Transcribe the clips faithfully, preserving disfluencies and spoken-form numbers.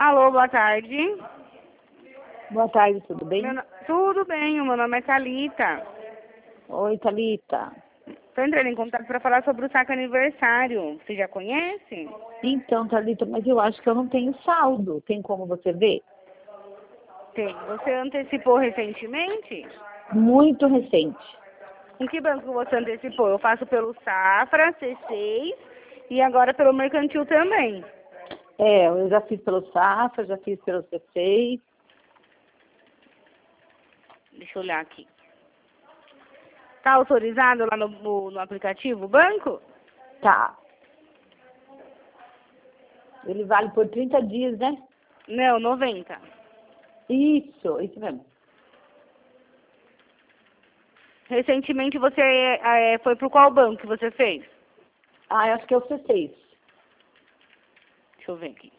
Alô, boa tarde. Boa tarde, tudo bem? Meu no- Tudo bem, o meu nome é Thalita. Oi, Thalita. Estou entrando em contato para falar sobre o saco aniversário. Você já conhece? Então, Thalita, mas eu acho que eu não tenho saldo. Tem como você ver? Tem. Você antecipou recentemente? Muito recente. Em que banco você antecipou? Eu faço pelo Safra, C seis e agora pelo Mercantil também. É, eu já fiz pelo Safra, já fiz pelo C seis. Deixa eu olhar aqui. Tá autorizado lá no, no, no aplicativo, o banco? Tá. Ele vale por trinta dias, né? Não, noventa. Isso, isso mesmo. Recentemente você é, foi pro qual banco que você fez? Ah, eu acho que é o C seis. Deixa eu ver aqui.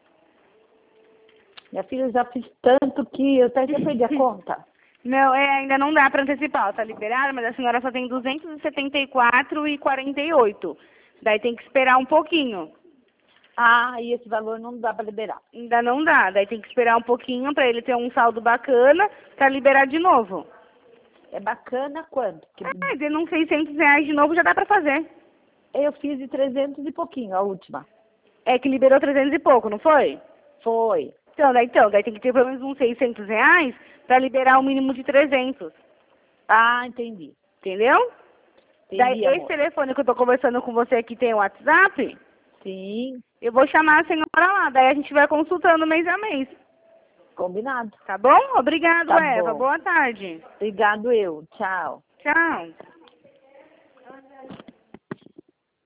Minha filha, eu já fiz tanto que eu até já perdi a conta. Não, é, ainda não dá para antecipar, tá liberado, mas a senhora só tem duzentos e setenta e quatro reais e quarenta e oito centavos. Daí tem que esperar um pouquinho. Ah, e esse valor não dá para liberar. Ainda não dá, daí tem que esperar um pouquinho para ele ter um saldo bacana para liberar de novo. É bacana quanto? Que É, dando uns seiscentos reais de novo já dá para fazer. eu fiz de trezentos e pouquinho, a última. É que liberou trezentos e pouco, não foi? Foi. Então, daí, então, daí tem que ter pelo menos uns seiscentos reais para liberar o mínimo de trezentos. Ah, entendi. Entendeu? Entendi, Daí, esse amor. telefone que eu tô conversando com você aqui tem o WhatsApp? Sim, Eu vou chamar a senhora lá, daí a gente vai consultando mês a mês. combinado. Tá bom? Obrigado, Tá Eva. bom. Boa tarde. Obrigado eu. Tchau. Tchau.